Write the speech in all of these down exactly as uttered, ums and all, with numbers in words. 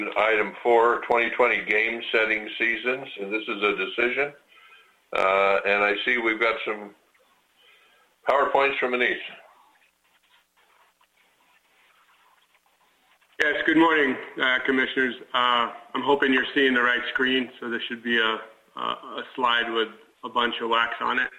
Item four, twenty twenty game setting seasons, and this is a decision. Uh, and I see we've got some PowerPoints from Anis. Yes, good morning, uh, Commissioners. Uh, I'm hoping you're seeing the right screen, so there should be a, a, a slide with a bunch of wax on it.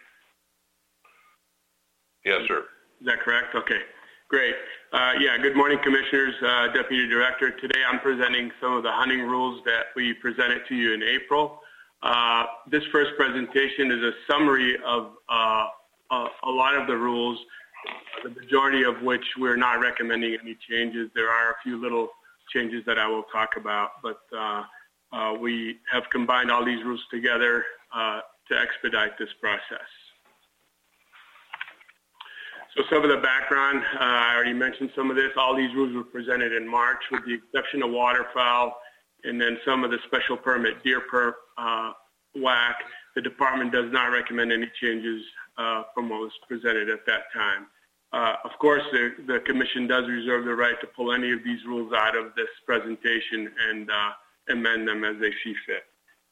Yes, sir. Is that correct? Okay, great. Uh, yeah, good morning, Commissioners, uh, Deputy Director. Today I'm presenting some of the hunting rules that we presented to you in April. Uh, this first presentation is a summary of uh, a, a lot of the rules, the majority of which we're not recommending any changes. There are a few little changes that I will talk about, but uh, uh, we have combined all these rules together uh, to expedite this process. So some of the background, uh, I already mentioned some of this. All these rules were presented in March with the exception of waterfowl and then some of the special permit deer per uh, W A C. The department does not recommend any changes uh, from what was presented at that time. Uh, of course, the, the Commission does reserve the right to pull any of these rules out of this presentation and uh, amend them as they see fit.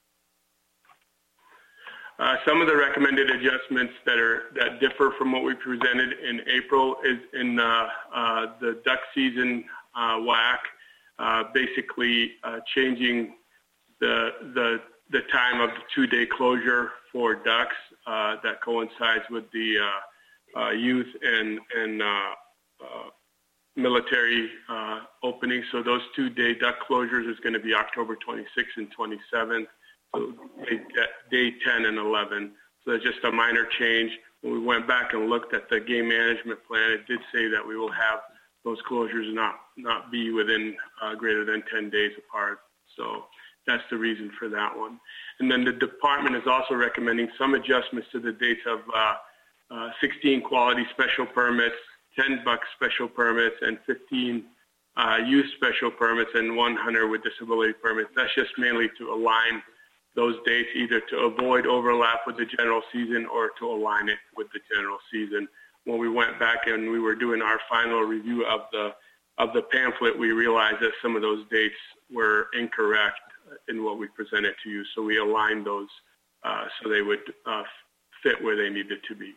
Uh, some of the recommended adjustments that are that differ from what we presented in April is in uh, uh, the duck season uh, W A C, uh, basically uh, changing the the the time of the two-day closure for ducks uh, that coincides with the uh, uh, youth and and uh, uh, military uh, opening. So those two-day duck closures is going to be October twenty-sixth and twenty-seventh. So day ten and eleven. So that's just a minor change. When we went back and looked at the game management plan, it did say that we will have those closures not, not be within uh, greater than ten days apart. So that's the reason for that one. And then the department is also recommending some adjustments to the dates of uh, uh, sixteen quality special permits, ten buck special permits, and fifteen uh, youth special permits, and one hunter with disability permits. That's just mainly to align those dates, either to avoid overlap with the general season or to align it with the general season. When we went back and we were doing our final review of the of the pamphlet, we realized that some of those dates were incorrect in what we presented to you. So we aligned those uh, so they would uh, fit where they needed to be.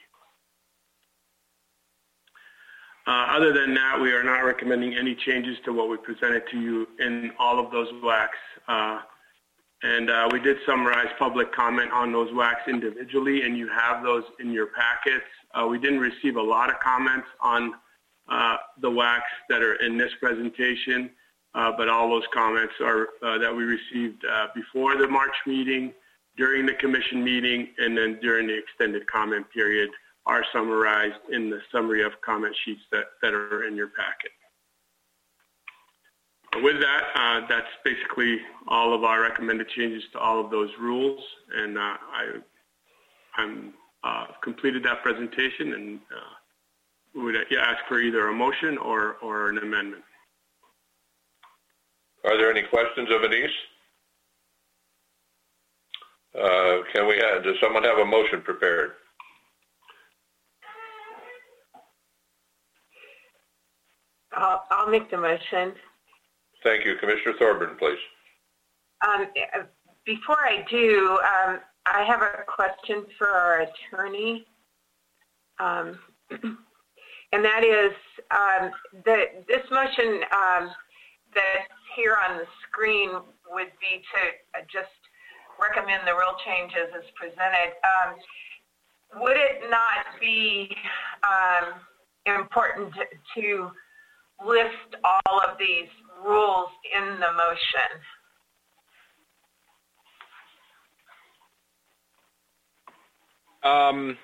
Uh, other than that, we are not recommending any changes to what we presented to you in all of those W A Cs. Uh, And uh, we did summarize public comment on those W A Cs individually, and you have those in your packets. Uh, we didn't receive a lot of comments on uh, the W A Cs that are in this presentation, uh, but all those comments are uh, that we received uh, before the March meeting, during the Commission meeting, and then during the extended comment period are summarized in the summary of comment sheets that, that are in your packet. With that, uh, that's basically all of our recommended changes to all of those rules, and uh, I I'm, uh, completed that presentation, and uh, would ask for either a motion or, or an amendment. Are there any questions of Anis? Uh, can we have, does someone have a motion prepared? I'll, I'll make the motion. Thank you. Commissioner Thorburn, please. Um, before I do, um, I have a question for our attorney. Um, and that is um, that this motion um, that's here on the screen would be to just recommend the rule changes as presented. Um, would it not be um, important to, to list all of these rules in the motion? Um,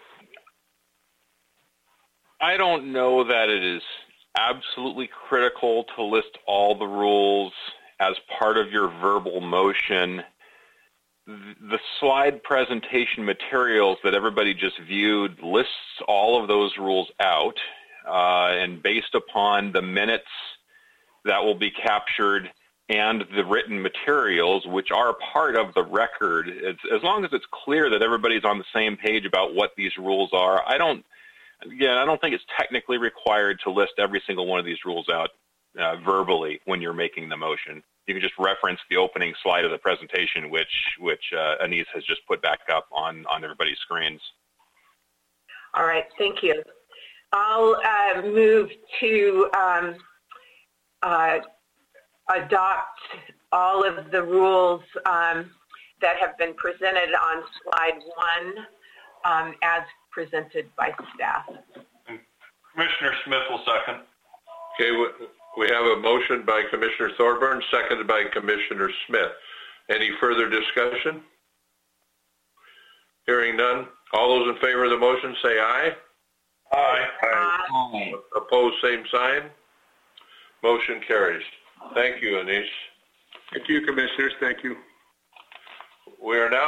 I don't know that it is absolutely critical to list all the rules as part of your verbal motion. The slide presentation materials that everybody just viewed lists all of those rules out, uh, and based upon the minutes that will be captured and the written materials, which are part of the record, it's, as long as it's clear that everybody's on the same page about what these rules are, I don't, again, I don't think it's technically required to list every single one of these rules out uh, verbally when you're making the motion. you can just reference the opening slide of the presentation, which which uh, Anise has just put back up on, on everybody's screens. All right, thank you. I'll uh, move to um, uh, adopt all of the rules um, that have been presented on slide one um, as presented by staff. And Commissioner Smith will second. Okay, we have a motion by Commissioner Thorburn, seconded by Commissioner Smith. Any further discussion? Hearing none. All those in favor of the motion say aye. Aye. Aye. Opposed, same sign. Motion carries. Thank you, Anise. Thank you, Commissioners. Thank you. We are now